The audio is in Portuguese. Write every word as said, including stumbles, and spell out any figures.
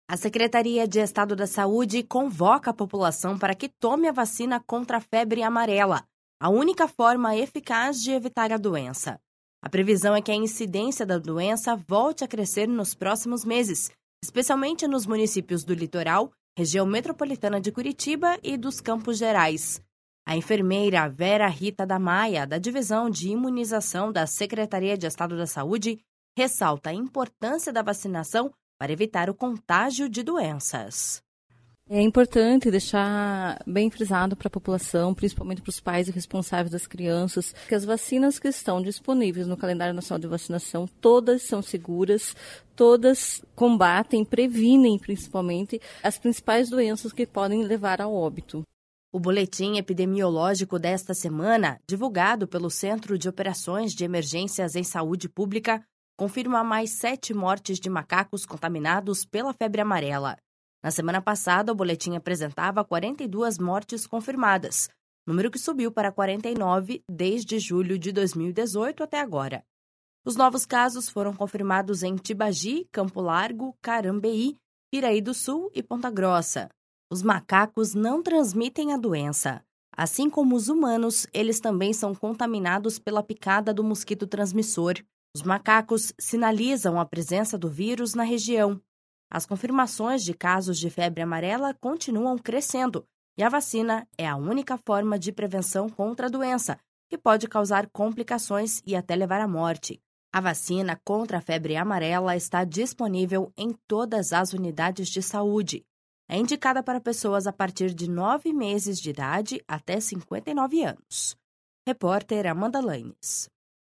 A Secretaria de Estado da Saúde convoca a população para que tome a vacina contra a febre amarela, a única forma eficaz de evitar a doença. A previsão é que a incidência da doença volte a crescer nos próximos meses, especialmente nos municípios do litoral, região metropolitana de Curitiba e dos Campos Gerais. A enfermeira Vera Rita da Maia, da Divisão de Imunização da Secretaria de Estado da Saúde, ressalta a importância da vacinação para evitar o contágio de doenças. É importante deixar bem frisado para a população, principalmente para os pais e responsáveis das crianças, que as vacinas que estão disponíveis no calendário nacional de vacinação, todas são seguras, todas combatem, previnem principalmente as principais doenças que podem levar ao óbito. O boletim epidemiológico desta semana, divulgado pelo Centro de Operações de Emergências em Saúde Pública, confirma mais sete mortes de macacos contaminados pela febre amarela. Na semana passada, o boletim apresentava quarenta e duas mortes confirmadas, número que subiu para quarenta e nove desde julho de dois mil e dezoito até agora. Os novos casos foram confirmados em Tibagi, Campo Largo, Carambeí, Piraí do Sul e Ponta Grossa. Os macacos não transmitem a doença. Assim como os humanos, eles também são contaminados pela picada do mosquito transmissor. Os macacos sinalizam a presença do vírus na região. As confirmações de casos de febre amarela continuam crescendo e a vacina é a única forma de prevenção contra a doença, que pode causar complicações e até levar à morte. A vacina contra a febre amarela está disponível em todas as unidades de saúde. É indicada para pessoas a partir de nove meses de idade até cinquenta e nove anos. Repórter Amanda Lanes.